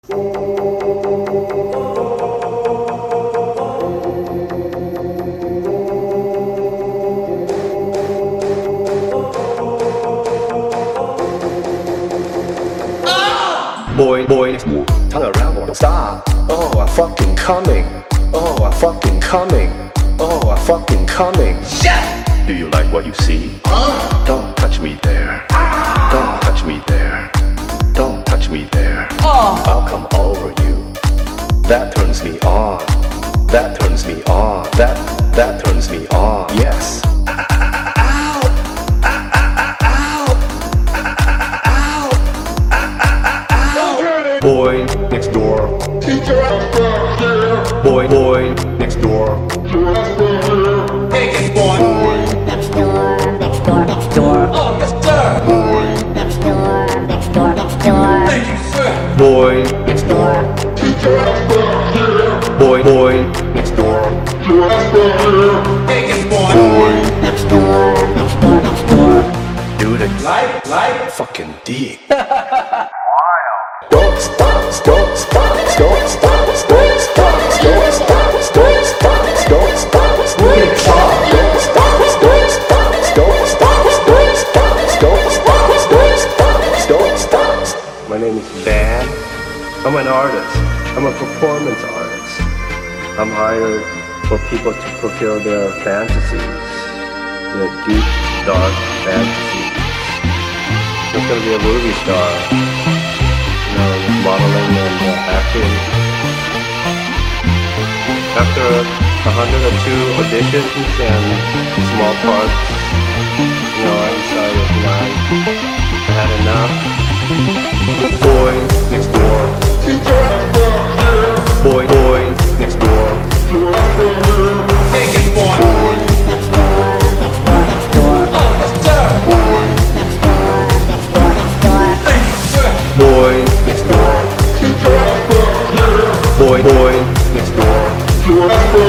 Boy, turn around, won't stop. Oh, I'm fucking coming. Oh, I'm fucking coming. Oh, I'm fucking coming. Shit! Do you like what you see? Don't touch me there. Don't touch me there. Don't touch me there. I'll come over you. That turns me on. That turns me on. That turns me on. Yes. Boy next door. Boy next door. Hey, it's boy. Next door. Oh, yes, sir. Next door. Thank you, sir. Boy next door. Boy next door. Hey, it's boy. Next door. Do the Like. fucking dig. Don't stop, don't stop, don't stop, don't stop, don't stop, don't stop, don't stop, don't stop, don't stop, don't stop, don't stop. My name is Van. I'm an artist. I'm a performance artist. I'm hired for people to fulfill their fantasies, their deep, dark fantasies. There's gonna be a movie star. Modeling and acting. After 102 auditions and small parts, I decided I had enough. Boy next door. Boy next door. Hey, it's boy. Oh, yes, sir. Thank you, sir. Boy next door. Boy next door.